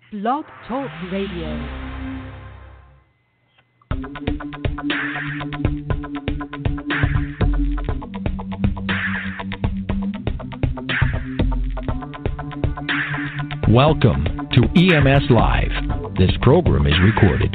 Blog Talk Radio. Welcome to EMS Live. This program is recorded.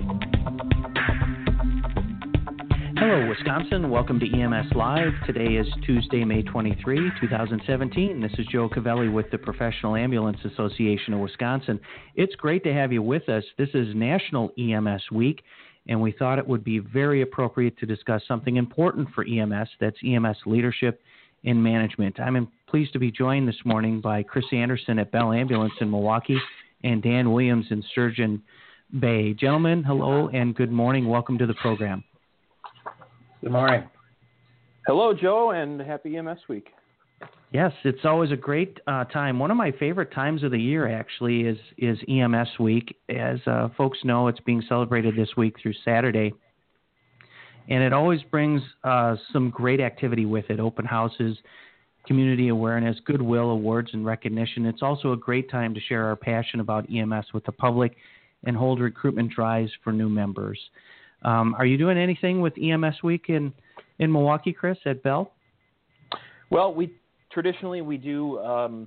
Hello, Wisconsin. Welcome to EMS Live. Today is Tuesday, May 23, 2017. This is Joe Cavelli with the Professional Ambulance Association of Wisconsin. It's great to have you with us. This is National EMS Week, and we thought it would be very appropriate to discuss something important for EMS, that's EMS leadership and management. I'm pleased to be joined this morning by Chris Anderson at Bell Ambulance in Milwaukee and Dan Williams in Sturgeon Bay. Gentlemen, hello and good morning. Welcome to the program. Good morning. Hello, Joe, and happy EMS Week. Yes, it's always a great time. One of my favorite times of the year, actually, is EMS Week. As folks know, it's being celebrated this week through Saturday. And it always brings some great activity with it, open houses, community awareness, goodwill awards, and recognition. It's also a great time to share our passion about EMS with the public and hold recruitment drives for new members. Are you doing anything with EMS Week in Milwaukee, Chris, at Bell? Well, we traditionally do,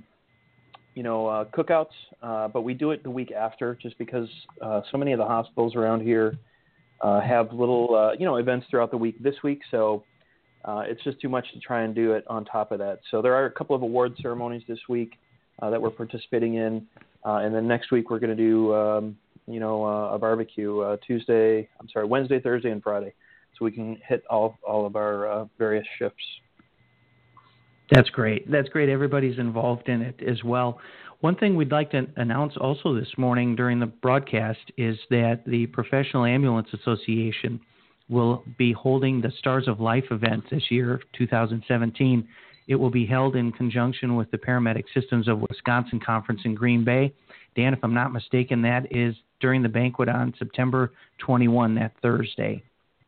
cookouts, but we do it the week after just because so many of the hospitals around here have little, events throughout the week this week. So it's just too much to try and do it on top of that. So there are a couple of award ceremonies this week that we're participating in. And then next week we're going to do, a barbecue Wednesday, Thursday, and Friday. So we can hit all of our various shifts. That's great. That's great. Everybody's involved in it as well. One thing we'd like to announce also this morning during the broadcast is that the Professional Ambulance Association will be holding the Stars of Life event this year, 2017. It will be held in conjunction with the Paramedic Systems of Wisconsin Conference in Green Bay. Dan, if I'm not mistaken, that is during the banquet on September 21, that Thursday.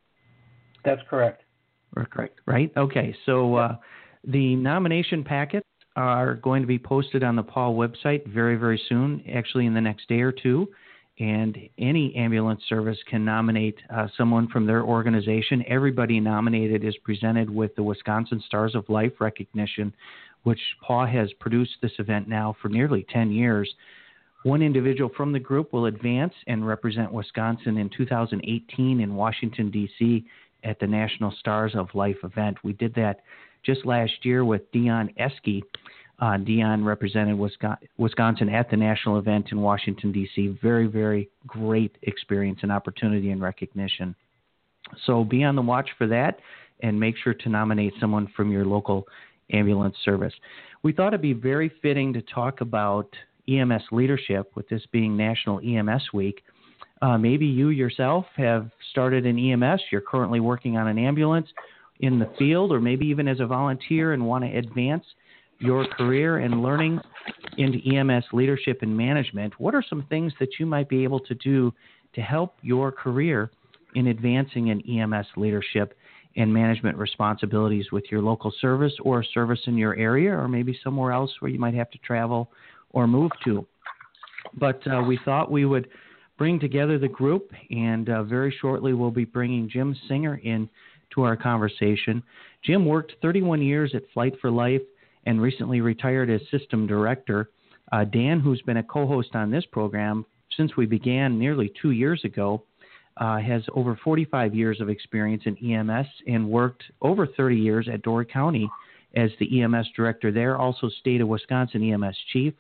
That's correct. Correct, right? Okay, so the nomination packets are going to be posted on the Paul website very, very soon, actually in the next day or two. And any ambulance service can nominate someone from their organization. Everybody nominated is presented with the Wisconsin Stars of Life recognition, which Paul has produced this event now for nearly 10 years. One individual from the group will advance and represent Wisconsin in 2018 in Washington, D.C. at the National Stars of Life event. We did that just last year with Dion Eske. Dion represented Wisconsin at the national event in Washington, D.C. Very, very great experience and opportunity and recognition. So be on the watch for that and make sure to nominate someone from your local ambulance service. We thought it'd be very fitting to talk about EMS leadership with this being National EMS Week. Maybe you yourself have started an EMS. You're currently working on an ambulance in the field, or maybe even as a volunteer and want to advance your career and learning into EMS leadership and management. What are some things that you might be able to do to help your career in advancing in EMS leadership and management responsibilities with your local service or service in your area, or maybe somewhere else where you might have to travel or move to? But we thought we would bring together the group, and very shortly we'll be bringing Jim Singer in to our conversation. Jim worked 31 years at Flight for Life and recently retired as system director. Dan, who's been a co-host on this program since we began nearly 2 years ago, has over 45 years of experience in EMS and worked over 30 years at Door County as the EMS director there, also State of Wisconsin EMS chief,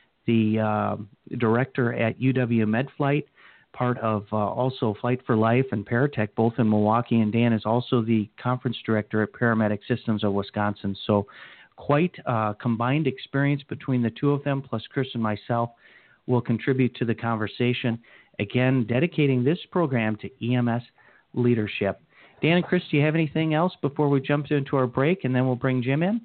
the director at UW MedFlight, part of also Flight for Life and Paratech, both in Milwaukee, and Dan is also the conference director at Paramedic Systems of Wisconsin. So quite combined experience between the two of them, plus Chris and myself will contribute to the conversation. Again, dedicating this program to EMS leadership. Dan and Chris, do you have anything else before we jump into our break, and then we'll bring Jim in?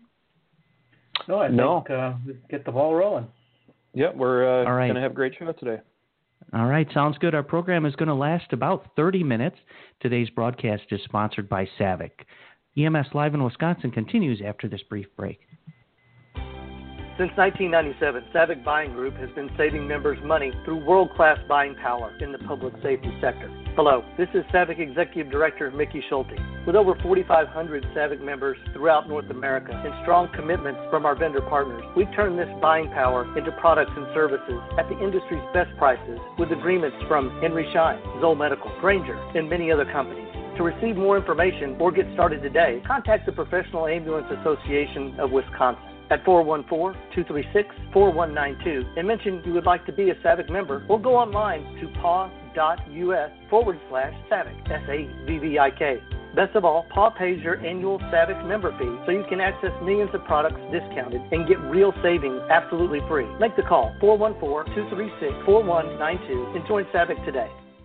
No, I think we get the ball rolling. Yep, we're going to have a great show today. All right, sounds good. Our program is going to last about 30 minutes. Today's broadcast is sponsored by Savick. EMS Live in Wisconsin continues after this brief break. Since 1997, Savick Buying Group has been saving members money through world-class buying power in the public safety sector. Hello, this is Savick Executive Director Mickey Schulte. With over 4,500 Savick members throughout North America and strong commitments from our vendor partners, we turn this buying power into products and services at the industry's best prices with agreements from Henry Schein, Zoll Medical, Granger, and many other companies. To receive more information or get started today, contact the Professional Ambulance Association of Wisconsin at 414-236-4192 and mention you would like to be a Savick member, or go online to paw.us/Savick, SAVVIK. Best of all, PAW pays your annual Savick member fee so you can access millions of products discounted and get real savings absolutely free. Make the call, 414-236-4192, and join Savick today.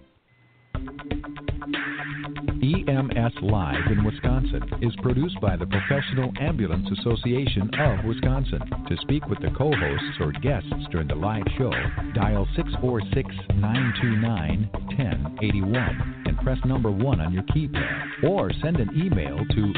EMS Live in Wisconsin is produced by the Professional Ambulance Association of Wisconsin. To speak with the co-hosts or guests during the live show, dial 646-929-1081 and press number 1 on your keypad, or send an email to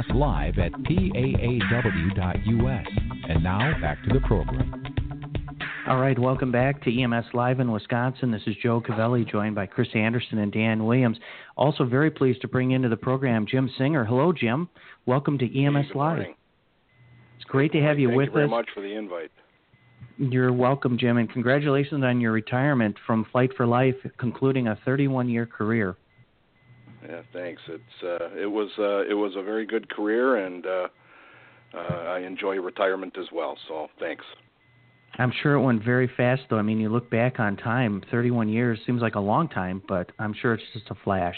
emslive@paaw.us. And now, back to the program. All right, welcome back to EMS Live in Wisconsin. This is Joe Cavelli, joined by Chris Anderson and Dan Williams. Also very pleased to bring into the program Jim Singer. Hello, Jim. Welcome to EMS Live. Morning. It's great to have you with us. Thank you very much for the invite. You're welcome, Jim, and congratulations on your retirement from Flight for Life, concluding a 31-year career. Yeah, thanks. It was a very good career, and I enjoy retirement as well. So thanks. I'm sure it went very fast, though. I mean, you look back on time, 31 years seems like a long time, but I'm sure it's just a flash.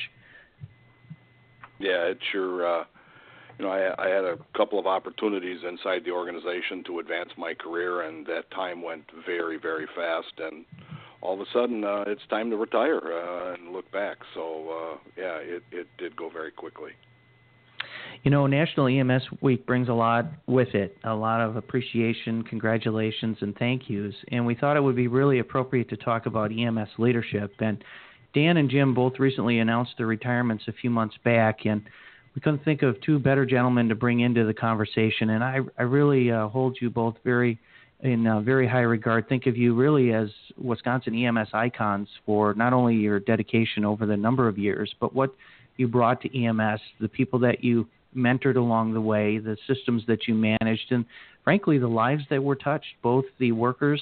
Yeah, it sure. I had a couple of opportunities inside the organization to advance my career, and that time went very, very fast. And all of a sudden, it's time to retire and look back. So, it did go very quickly. You know, National EMS Week brings a lot with it, a lot of appreciation, congratulations, and thank yous. And we thought it would be really appropriate to talk about EMS leadership. And Dan and Jim both recently announced their retirements a few months back, and we couldn't think of two better gentlemen to bring into the conversation. And I really hold you both in very high regard. Think of you really as Wisconsin EMS icons for not only your dedication over the number of years, but what you brought to EMS, the people that you mentored along the way, the systems that you managed, and frankly, the lives that were touched, both the workers,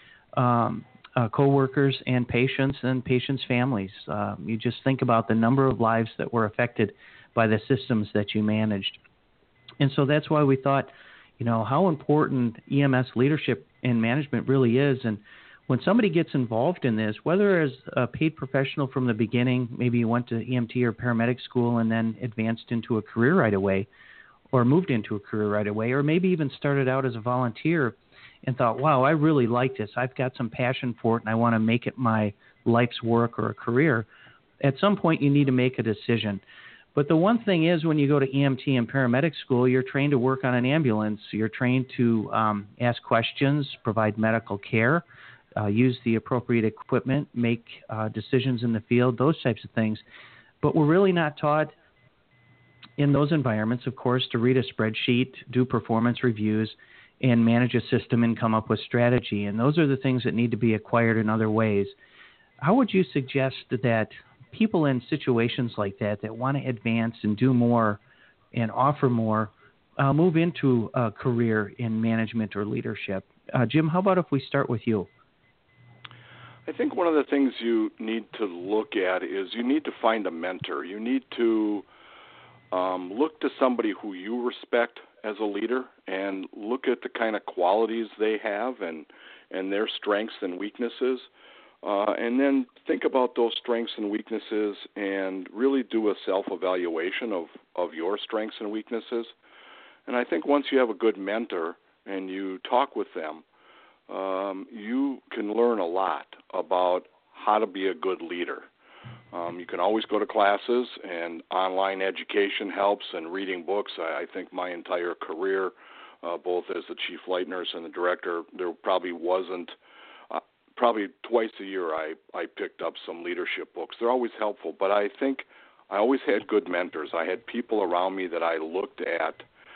co-workers, and patients' families. You just think about the number of lives that were affected by the systems that you managed. And so that's why we thought, how important EMS leadership and management really is. And when somebody gets involved in this, whether as a paid professional from the beginning, maybe you went to EMT or paramedic school and then advanced into a career right away, or moved into a career right away, or maybe even started out as a volunteer and thought, wow, I really like this. I've got some passion for it and I want to make it my life's work or a career. At some point, you need to make a decision. But the one thing is, when you go to EMT and paramedic school, you're trained to work on an ambulance. You're trained to ask questions, provide medical care, use the appropriate equipment, make decisions in the field, those types of things. But we're really not taught in those environments, of course, to read a spreadsheet, do performance reviews, and manage a system and come up with strategy. And those are the things that need to be acquired in other ways. How would you suggest that people in situations like that want to advance and do more and offer more, move into a career in management or leadership? Jim, how about if we start with you? I think one of the things you need to look at is you need to find a mentor. You need to look to somebody who you respect as a leader and look at the kind of qualities they have and their strengths and weaknesses. And then think about those strengths and weaknesses and really do a self-evaluation of your strengths and weaknesses. And I think once you have a good mentor and you talk with them, you can learn a lot about how to be a good leader. You can always go to classes, and online education helps, and reading books. I think my entire career, both as the chief flight nurse and the director, there probably wasn't, probably twice a year I picked up some leadership books. They're always helpful, but I think I always had good mentors. I had people around me that I looked at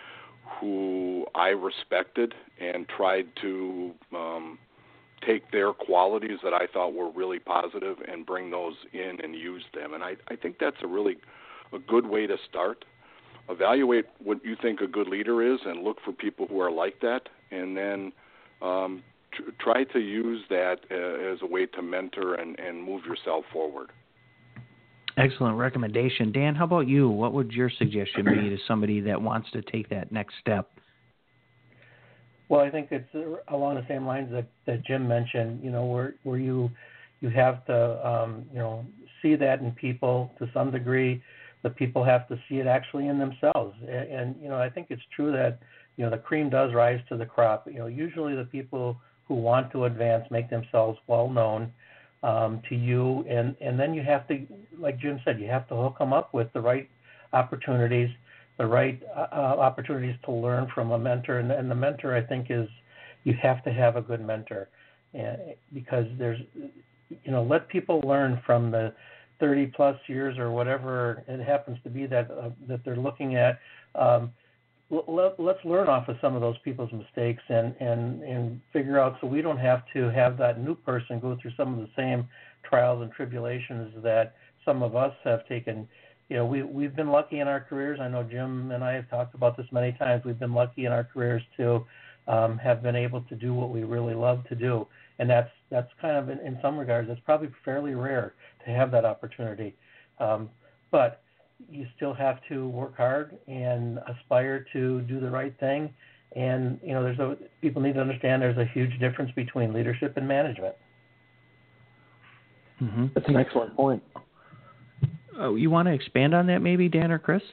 who I respected and tried to take their qualities that I thought were really positive and bring those in and use them. And I think that's a good way to start. Evaluate what you think a good leader is and look for people who are like that, and then try to use that as a way to mentor and move yourself forward. Excellent recommendation. Dan, how about you? What would your suggestion be to somebody that wants to take that next step? Well, I think it's along the same lines that Jim mentioned, where you have to, see that in people to some degree. The people have to see it actually in themselves. And I think it's true that, the cream does rise to the crop. Usually the people who want to advance make themselves well known to you. And then you have to, like Jim said, you have to hook them up with the right opportunities, opportunities to learn from a mentor. And the mentor, I think, is you have to have a good mentor, because there's, let people learn from the 30 plus years or whatever it happens to be that they're looking at. Let's learn off of some of those people's mistakes and figure out, so we don't have to have that new person go through some of the same trials and tribulations that some of us have taken. We've been lucky in our careers. I know Jim and I have talked about this many times. We've been lucky in our careers to have been able to do what we really love to do. And that's kind of, in some regards, it's probably fairly rare to have that opportunity. But you still have to work hard and aspire to do the right thing. And, people need to understand there's a huge difference between leadership and management. Mm-hmm. That's an excellent point. Oh, you want to expand on that maybe, Dan or Chris?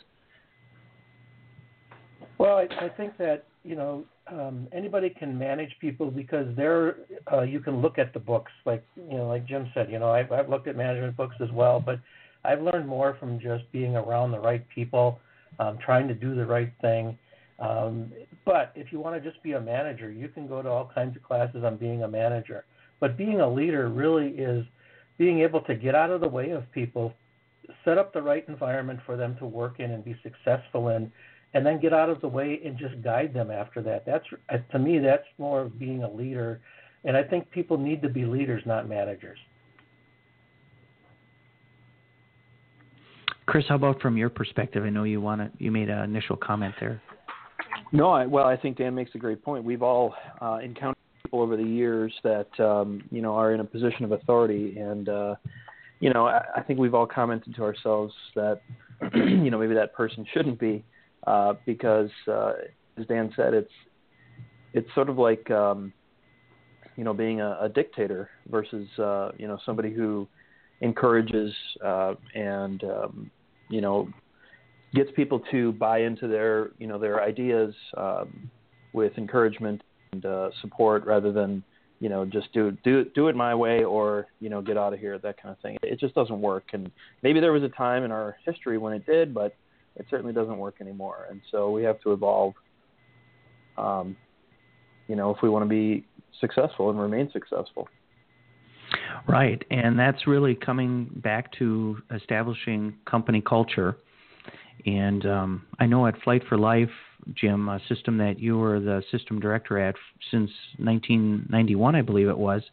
Well, I think that, anybody can manage people because you can look at the books, like Jim said, I've looked at management books as well, but I've learned more from just being around the right people, trying to do the right thing. But if you want to just be a manager, you can go to all kinds of classes on being a manager. But being a leader really is being able to get out of the way of people, set up the right environment for them to work in and be successful in, and then get out of the way and just guide them after that. To me, that's more of being a leader. And I think people need to be leaders, not managers. Chris, how about from your perspective? I know you made an initial comment there. No, I think Dan makes a great point. We've all encountered people over the years that are in a position of authority, and I think we've all commented to ourselves that maybe that person shouldn't be, because as Dan said, it's sort of like being a dictator versus somebody who encourages and gets people to buy into their ideas with encouragement and support, rather than just do it my way, or get out of here, that kind of thing. It just doesn't work. And maybe there was a time in our history when it did, but it certainly doesn't work anymore. And so we have to evolve, if we want to be successful and remain successful. Right, and that's really coming back to establishing company culture. And I know at Flight for Life, Jim, a system that you were the system director at since 1991, I believe it was,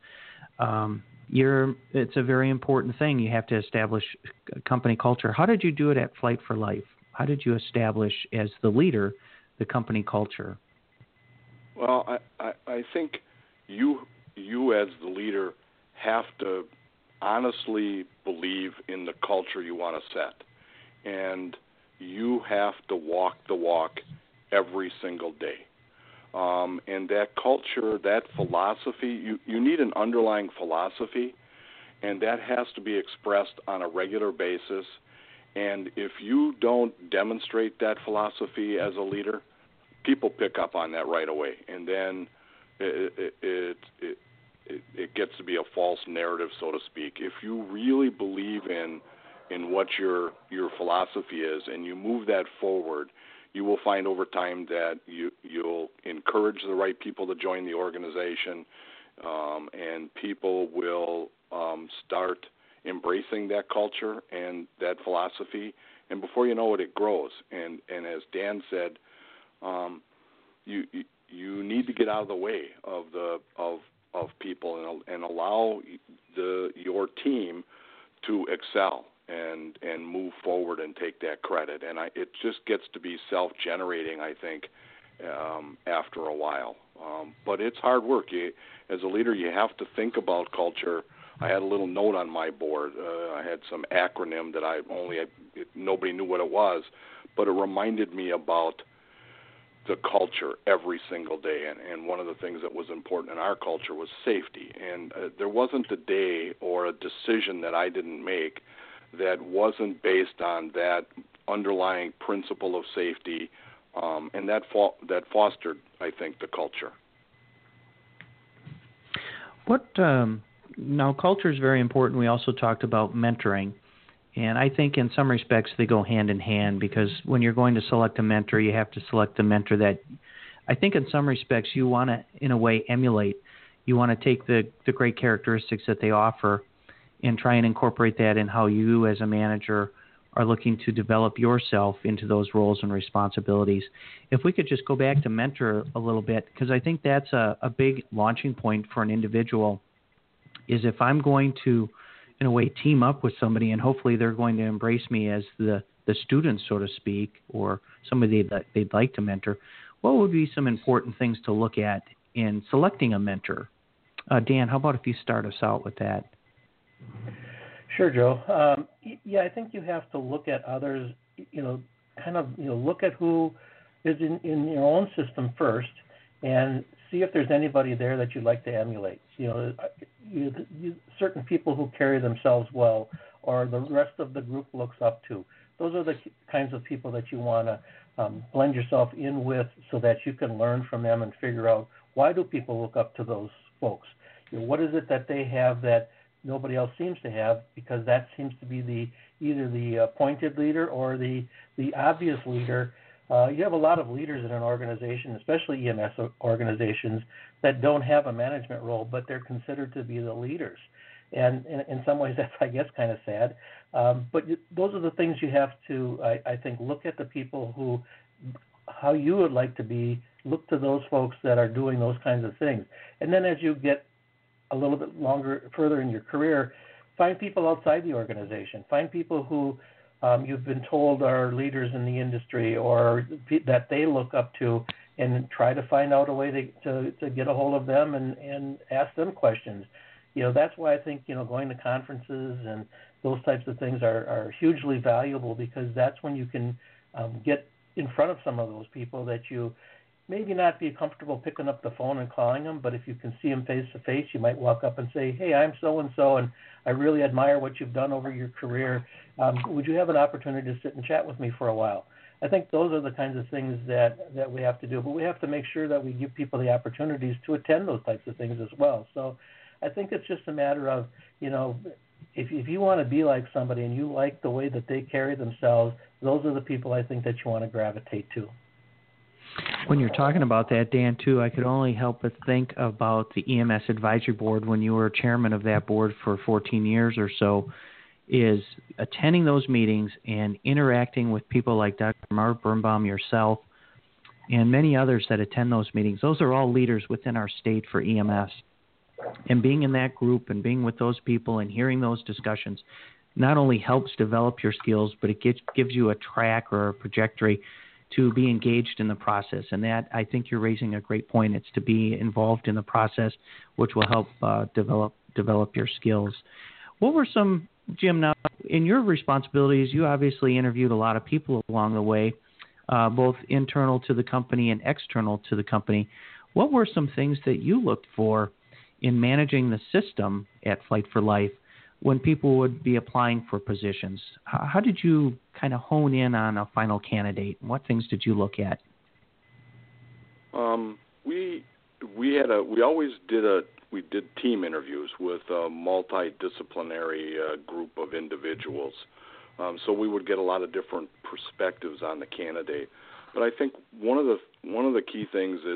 it's a very important thing. You have to establish company culture. How did you do it at Flight for Life? How did you establish, as the leader, the company culture? Well, I think you as the leader have to honestly believe in the culture you want to set. And you have to walk the walk every single day. And that culture, that philosophy, you need an underlying philosophy, and that has to be expressed on a regular basis. And if you don't demonstrate that philosophy as a leader, people pick up on that right away. And then it gets to be a false narrative, so to speak. If you really believe in what your philosophy is, and you move that forward, you will find over time that you'll encourage the right people to join the organization, and people will start embracing that culture and that philosophy, and before you know it, it grows. And as Dan said, you need to get out of the way of people and allow your team to excel and move forward and take that credit. And it just gets to be self-generating, I think, after a while. But it's hard work. As a leader, you have to think about culture. I had a little note on my board. I had some acronym that nobody knew what it was, but it reminded me about the culture every single day. And one of the things that was important in our culture was safety. And there wasn't a day or a decision that I didn't make that wasn't based on that underlying principle of safety, and that fostered, I think, the culture. Now, culture is very important. We also talked about mentoring. And I think in some respects they go hand in hand, because when you're going to select a mentor, you have to select a mentor that I think in some respects you want to, in a way, emulate. You want to take the great characteristics that they offer and try and incorporate that in how you as a manager are looking to develop yourself into those roles and responsibilities. If we could just go back to mentor a little bit, because I think that's a big launching point for an individual, is if I'm going to, in a way, team up with somebody, and hopefully they're going to embrace me as the student, so to speak, or somebody that they'd like to mentor, what would be some important things to look at in selecting a mentor? Dan, how about if you start us out with that? Sure, Joe. I think you have to look at others, look at who is in your own system first, and see if there's anybody there that you'd like to emulate. Certain people who carry themselves well, or the rest of the group looks up to. Those are the kinds of people that you want to blend yourself in with, so that you can learn from them and figure out, why do people look up to those folks? What is it that they have that nobody else seems to have? Because that seems to be either the appointed leader or the obvious leader. You have a lot of leaders in an organization, especially EMS organizations, that don't have a management role, but they're considered to be the leaders. And in some ways, that's, I guess, kind of sad. But those are the things you have to, I think, look at the people how you would like to be, look to those folks that are doing those kinds of things. And then as you get a little bit further in your career, find people outside the organization. Find people who you've been told are leaders in the industry, or that they look up to, and try to find out a way to get a hold of them and ask them questions. That's why I think, going to conferences and those types of things are hugely valuable, because that's when you can get in front of some of those people that you maybe not be comfortable picking up the phone and calling them, but if you can see them face to face, you might walk up and say, "Hey, I'm so-and-so, and I really admire what you've done over your career. Would you have an opportunity to sit and chat with me for a while?" I think those are the kinds of things that we have to do, but we have to make sure that we give people the opportunities to attend those types of things as well. So I think it's just a matter of, if you want to be like somebody and you like the way that they carry themselves, those are the people I think that you want to gravitate to. When you're talking about that, Dan, too, I could only help but think about the EMS Advisory Board when you were chairman of that board for 14 years or so, is attending those meetings and interacting with people like Dr. Mark Birnbaum, yourself, and many others that attend those meetings. Those are all leaders within our state for EMS. And being in that group and being with those people and hearing those discussions not only helps develop your skills, but it gives you a track or a trajectory to be engaged in the process. And that, I think you're raising a great point. It's to be involved in the process, which will help develop your skills. What were some, Jim, now in your responsibilities, you obviously interviewed a lot of people along the way, both internal to the company and external to the company. What were some things that you looked for in managing the system at Flight for Life when people would be applying for positions? How did you kind of hone in on a final candidate? What things did you look at? We did team interviews with a multidisciplinary group of individuals. So we would get a lot of different perspectives on the candidate. But I think one of the key things is,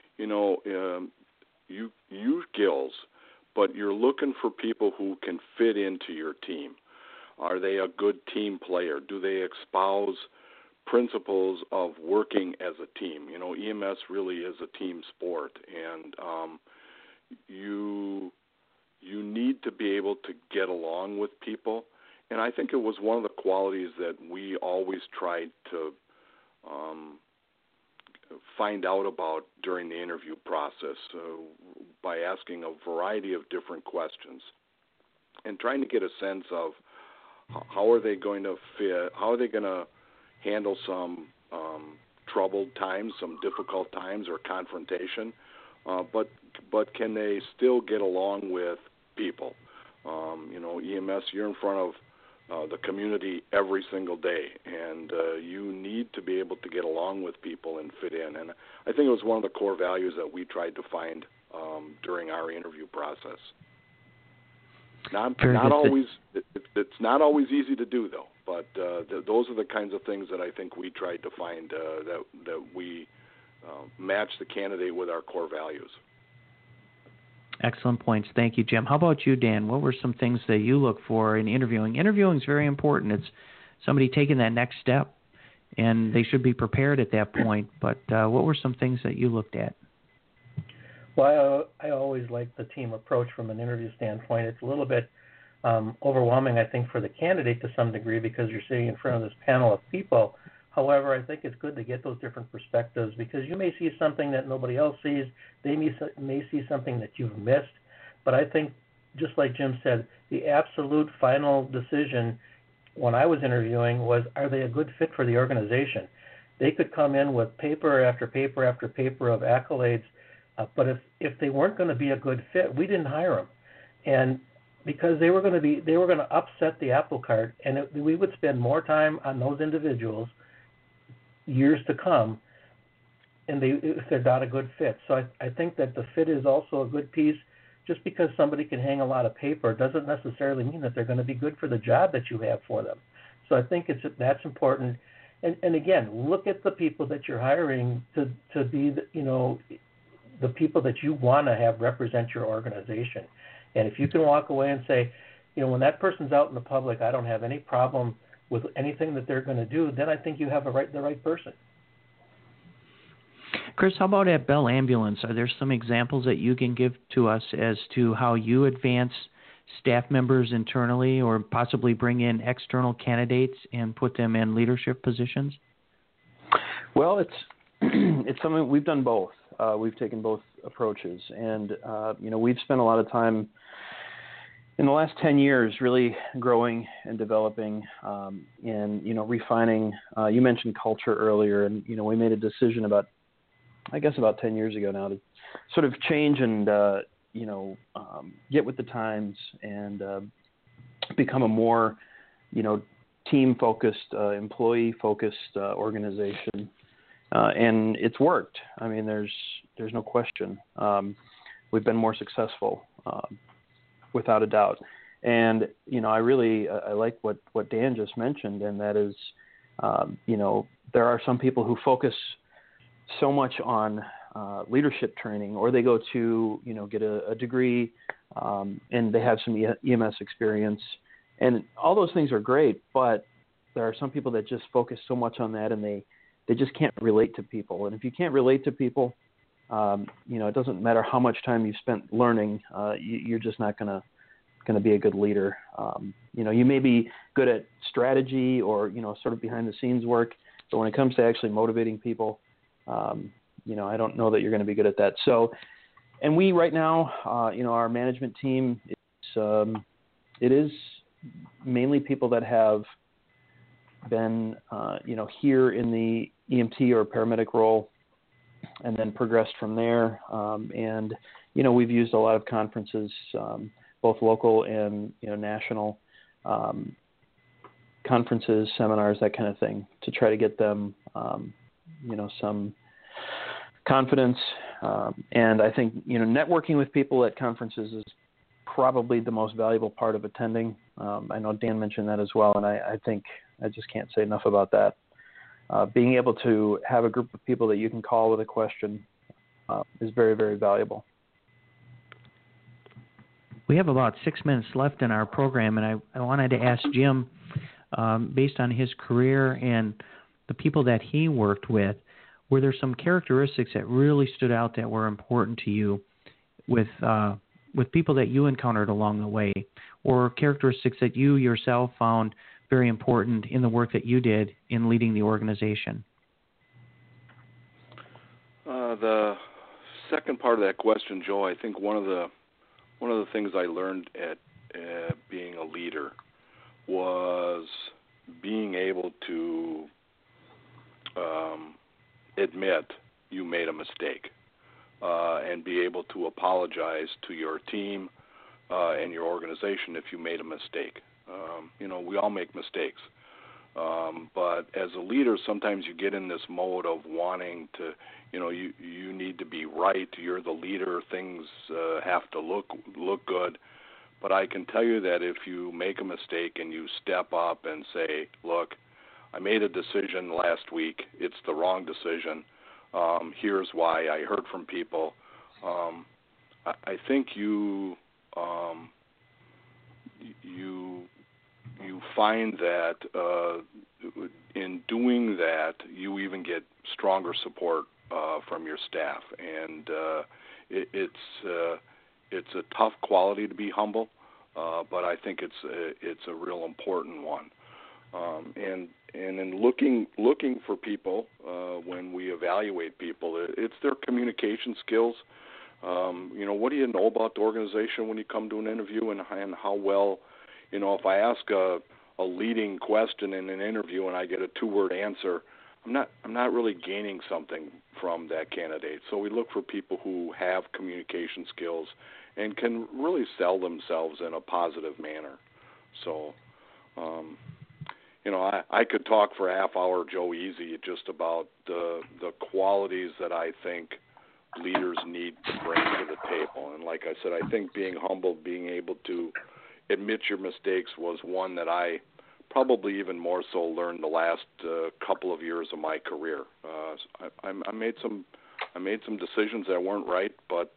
you use skills, but you're looking for people who can fit into your team. Are they a good team player? Do they espouse principles of working as a team. EMS really is a team sport, and you need to be able to get along with people. And I think it was one of the qualities that we always tried to find out about during the interview process by asking a variety of different questions and trying to get a sense of how are they going to fit, how are they going to handle some troubled times, some difficult times or confrontation, but can they still get along with people? EMS, you're in front of the community every single day, and you need to be able to get along with people and fit in. And I think it was one of the core values that we tried to find during our interview process. Not always. It's not always easy to do, though. But those are the kinds of things that I think we tried to find that we match the candidate with our core values. Excellent points. Thank you, Jim. How about you, Dan? What were some things that you look for in interviewing? Interviewing is very important. It's somebody taking that next step, and they should be prepared at that point. But what were some things that you looked at? Well, I always like the team approach from an interview standpoint. It's a little bit overwhelming, I think, for the candidate to some degree because you're sitting in front of this panel of people. However, I think it's good to get those different perspectives because you may see something that nobody else sees. They may see something that you've missed. But I think, just like Jim said, the absolute final decision when I was interviewing was, are they a good fit for the organization? They could come in with paper after paper after paper of accolades, but if they weren't going to be a good fit, we didn't hire them. And because they were going to upset the apple cart, and we would spend more time on those individuals years to come, and if they're not a good fit. So I think that the fit is also a good piece. Just because somebody can hang a lot of paper doesn't necessarily mean that they're going to be good for the job that you have for them. So I think that's important. And again, look at the people that you're hiring to be the people that you want to have represent your organization. And if you can walk away and say, when that person's out in the public, I don't have any problem with anything that they're going to do, then I think you have the right person. Chris, how about at Bell Ambulance? Are there some examples that you can give to us as to how you advance staff members internally or possibly bring in external candidates and put them in leadership positions? Well, it's something we've done both. We've taken both approaches, and we've spent a lot of time in the last 10 years really growing and developing and refining. You mentioned culture earlier, and we made a decision about 10 years ago now to sort of change and get with the times and become a more team-focused, employee-focused organization. And it's worked. I mean, there's no question. We've been more successful, without a doubt. And I like what Dan just mentioned, and that is, there are some people who focus so much on leadership training, or they go to get a degree, and they have some EMS experience, and all those things are great. But there are some people that just focus so much on that, and they just can't relate to people. And if you can't relate to people, it doesn't matter how much time you've spent learning, you're just not going to be a good leader. You may be good at strategy or, sort of behind the scenes work, but when it comes to actually motivating people, I don't know that you're going to be good at that. So, and we right now, our management team, it is mainly people that have been, here in the EMT or paramedic role, and then progressed from there. And we've used a lot of conferences, both local and national conferences, seminars, that kind of thing, to try to get them, some confidence. And I think networking with people at conferences is probably the most valuable part of attending. I know Dan mentioned that as well, and I think I just can't say enough about that. Being able to have a group of people that you can call with a question is very, very valuable. We have about 6 minutes left in our program, and I wanted to ask Jim, based on his career and the people that he worked with, were there some characteristics that really stood out that were important to you with people that you encountered along the way, or characteristics that you yourself found very important in the work that you did in leading the organization? The second part of that question, Joe, I think one of the things I learned at being a leader was being able to admit you made a mistake and be able to apologize to your team and your organization if you made a mistake. We all make mistakes. But as a leader, sometimes you get in this mode of wanting to, you need to be right. You're the leader. Things have to look good. But I can tell you that if you make a mistake and you step up and say, look, I made a decision last week. It's the wrong decision. Here's why. I heard from people. I think you find that in doing that, you even get stronger support from your staff, and it's a tough quality to be humble, but I think it's a real important one. And in looking for people when we evaluate people, it's their communication skills. What do you know about the organization when you come to an interview, and how well, if I ask a leading question in an interview and I get a 2-word answer, I'm not really gaining something from that candidate. So we look for people who have communication skills and can really sell themselves in a positive manner. So, I could talk for a half hour, Joe, easy, just about the qualities that I think leaders need to bring to the table. And like I said, I think being humble, being able to admit your mistakes was one that I probably even more so learned the last couple of years of my career. I made some decisions that weren't right, but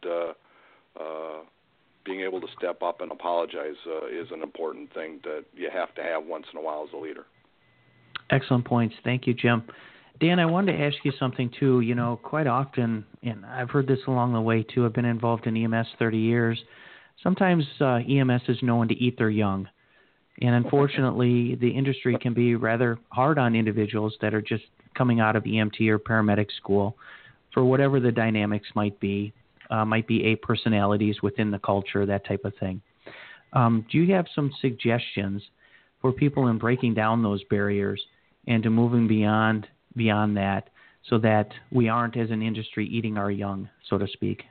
being able to step up and apologize is an important thing that you have to have once in a while as a leader. Excellent points. Thank you, Jim. Dan, I wanted to ask you something, too. Quite often, and I've heard this along the way, too, I've been involved in EMS 30 years. Sometimes EMS is known to eat their young. And unfortunately, the industry can be rather hard on individuals that are just coming out of EMT or paramedic school for whatever the dynamics might be personalities within the culture, that type of thing. Do you have some suggestions for people in breaking down those barriers and to moving beyond that so that we aren't, as an industry, eating our young, so to speak?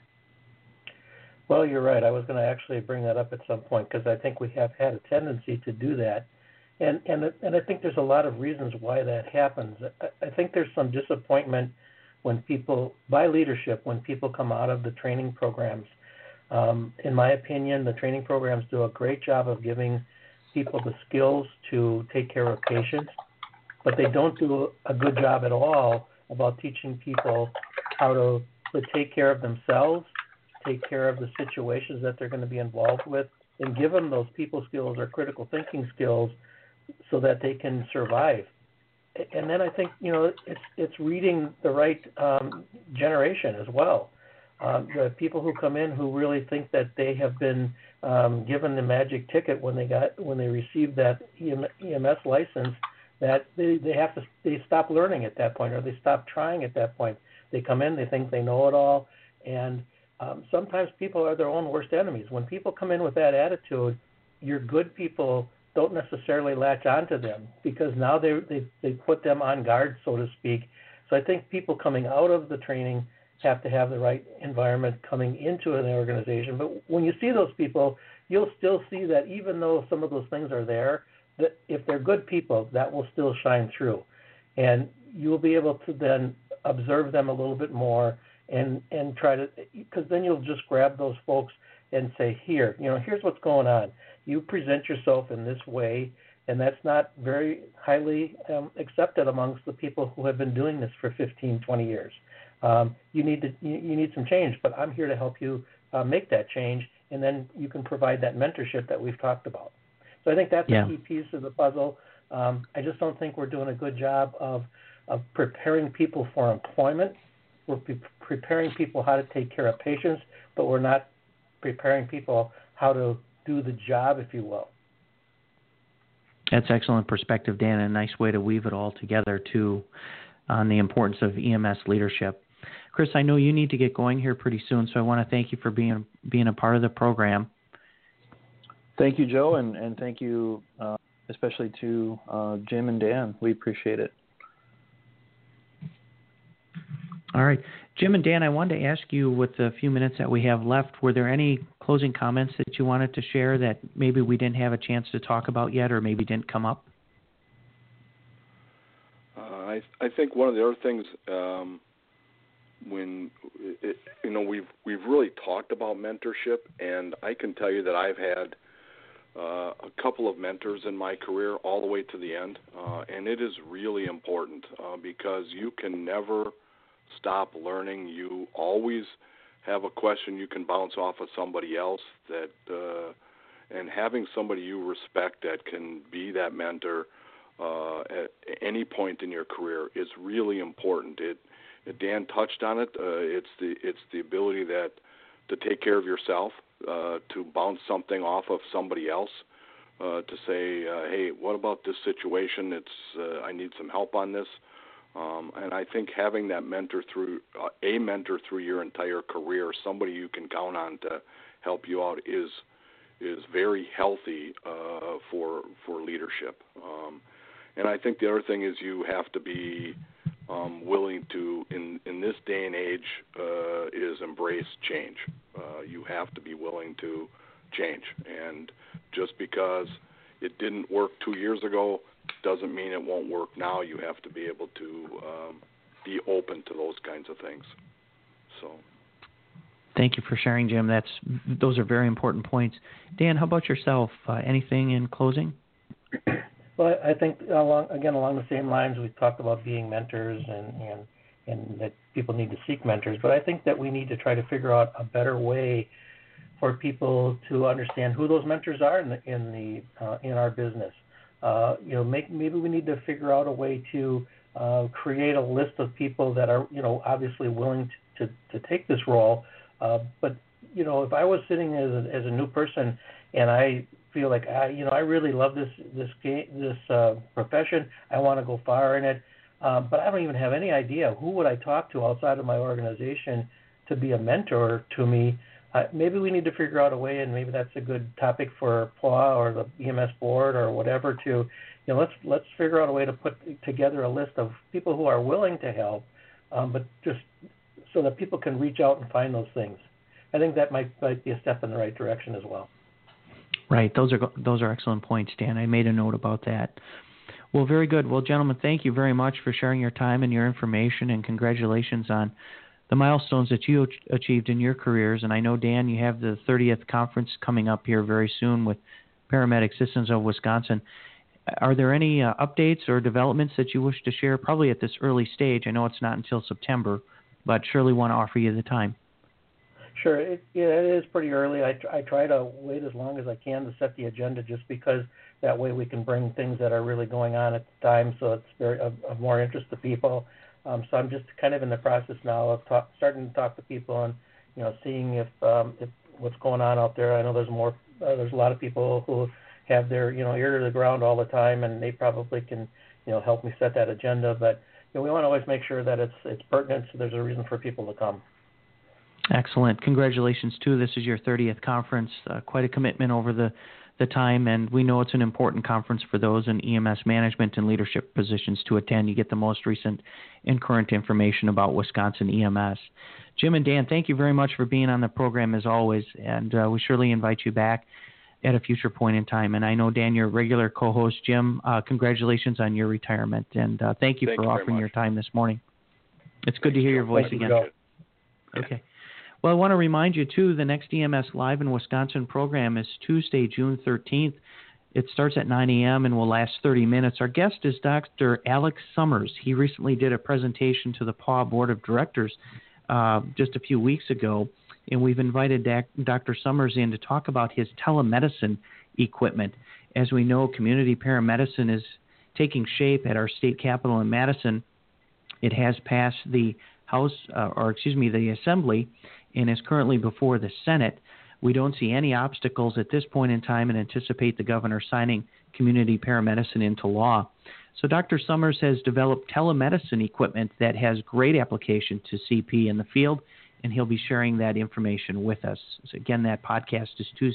Well, you're right. I was going to actually bring that up at some point because I think we have had a tendency to do that. And I think there's a lot of reasons why that happens. I think there's some disappointment by leadership when people come out of the training programs. In my opinion, the training programs do a great job of giving people the skills to take care of patients, but they don't do a good job at all about teaching people how to take care of themselves, take care of the situations that they're going to be involved with, and give them those people skills or critical thinking skills so that they can survive. And then I think, it's reading the right generation as well. The people who come in who really think that they have been given the magic ticket when they received that EMS license, that they stop learning at that point, or they stop trying at that point. They come in, they think they know it all, and sometimes people are their own worst enemies. When people come in with that attitude, your good people don't necessarily latch onto them because now they put them on guard, so to speak. So I think people coming out of the training have to have the right environment coming into an organization. But when you see those people, you'll still see that even though some of those things are there, that if they're good people, that will still shine through. And you'll be able to then observe them a little bit more and try to, because then you'll just grab those folks and say, here's what's going on. You present yourself in this way, and that's not very highly accepted amongst the people who have been doing this for 15, 20 years. You need some change, but I'm here to help you make that change, and then you can provide that mentorship that we've talked about. So I think that's a key piece of the puzzle. I just don't think we're doing a good job of preparing people for employment. We're preparing people how to take care of patients, but we're not preparing people how to do the job, if you will. That's excellent perspective, Dan, and a nice way to weave it all together, too, on the importance of EMS leadership. Chris, I know you need to get going here pretty soon, so I want to thank you for being a part of the program. Thank you, Joe, and thank you especially to Jim and Dan. We appreciate it. All right. Jim and Dan, I wanted to ask you, with the few minutes that we have left, were there any closing comments that you wanted to share that maybe we didn't have a chance to talk about yet or maybe didn't come up? I think one of the other things, we've really talked about mentorship, and I can tell you that I've had a couple of mentors in my career all the way to the end, and it is really important because you can never stop learning. You always have a question you can bounce off of somebody else, and having somebody you respect that can be that mentor at any point in your career is really important. Dan touched on it. It's the ability to take care of yourself, to bounce something off of somebody else, to say, hey, what about this situation? I need some help on this. And I think having that mentor through your entire career, somebody you can count on to help you out, is very healthy for leadership. And I think the other thing is you have to be willing to, in this day and age, is embrace change. You have to be willing to change. And just because it didn't work 2 years ago doesn't mean it won't work now. You have to be able to be open to those kinds of things. So, thank you for sharing, Jim. Those are very important points. Dan, how about yourself? Anything in closing? Well, I think along the same lines, we talked about being mentors and that people need to seek mentors. But I think that we need to try to figure out a better way for people to understand who those mentors are in our business. Maybe we need to figure out a way to create a list of people that are, obviously willing to take this role. But if I was sitting as a new person and I feel like I really love this profession, I want to go far in it, but I don't even have any idea who would I talk to outside of my organization to be a mentor to me. Maybe we need to figure out a way, and maybe that's a good topic for PLA or the EMS board or whatever to, let's figure out a way to put together a list of people who are willing to help, but just so that people can reach out and find those things. I think that might be a step in the right direction as well. Right. Those are excellent points, Dan. I made a note about that. Well, very good. Well, gentlemen, thank you very much for sharing your time and your information, and congratulations on the milestones that you achieved in your careers. And I know, Dan, you have the 30th conference coming up here very soon with Paramedic Systems of Wisconsin. Are there any updates or developments that you wish to share, probably at this early stage? I know it's not until September, but surely want to offer you the time. Sure. It is pretty early. I try to wait as long as I can to set the agenda, just because that way we can bring things that are really going on at the time, so it's of more interest to people. So I'm just kind of in the process now of starting to talk to people and seeing if what's going on out there. I know there's a lot of people who have their ear to the ground all the time, and they probably can help me set that agenda. But we want to always make sure that it's pertinent, so there's a reason for people to come. Excellent. Congratulations, too. This is your 30th conference. Quite a commitment over the time, and we know it's an important conference for those in EMS management and leadership positions to attend. You get the most recent and current information about Wisconsin EMS. Jim and Dan, thank you very much for being on the program as always, and we surely invite you back at a future point in time. And I know, Dan, your regular co-host, Jim, congratulations on your retirement, and thank you for offering your time this morning. It's good to hear your voice again. Okay. Well, I want to remind you, too, the next EMS Live in Wisconsin program is Tuesday, June 13th. It starts at 9 a.m. and will last 30 minutes. Our guest is Dr. Alex Summers. He recently did a presentation to the PAW Board of Directors just a few weeks ago, and we've invited Dr. Summers in to talk about his telemedicine equipment. As we know, community paramedicine is taking shape at our state capitol in Madison, It has passed the the Assembly, and is currently before the Senate. We don't see any obstacles at this point in time and anticipate the governor signing community paramedicine into law. So Dr. Summers has developed telemedicine equipment that has great application to CP in the field, and he'll be sharing that information with us. So again, that podcast is June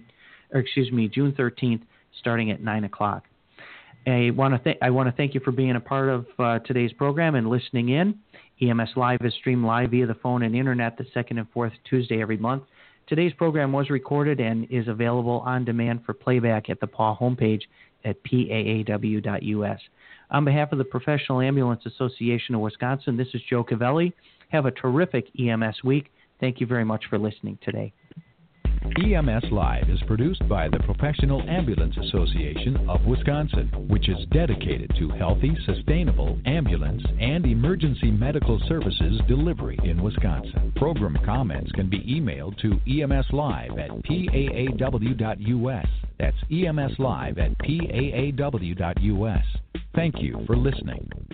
13th, starting at 9 o'clock. I want to thank you for being a part of today's program and listening in. EMS Live is streamed live via the phone and internet the second and fourth Tuesday every month. Today's program was recorded and is available on demand for playback at the PAW homepage at paaw.us. On behalf of the Professional Ambulance Association of Wisconsin, this is Joe Cavelli. Have a terrific EMS week. Thank you very much for listening today. EMS Live is produced by the Professional Ambulance Association of Wisconsin, which is dedicated to healthy, sustainable ambulance and emergency medical services delivery in Wisconsin. Program comments can be emailed to emslive@paaw.us. That's emslive@paaw.us. Thank you for listening.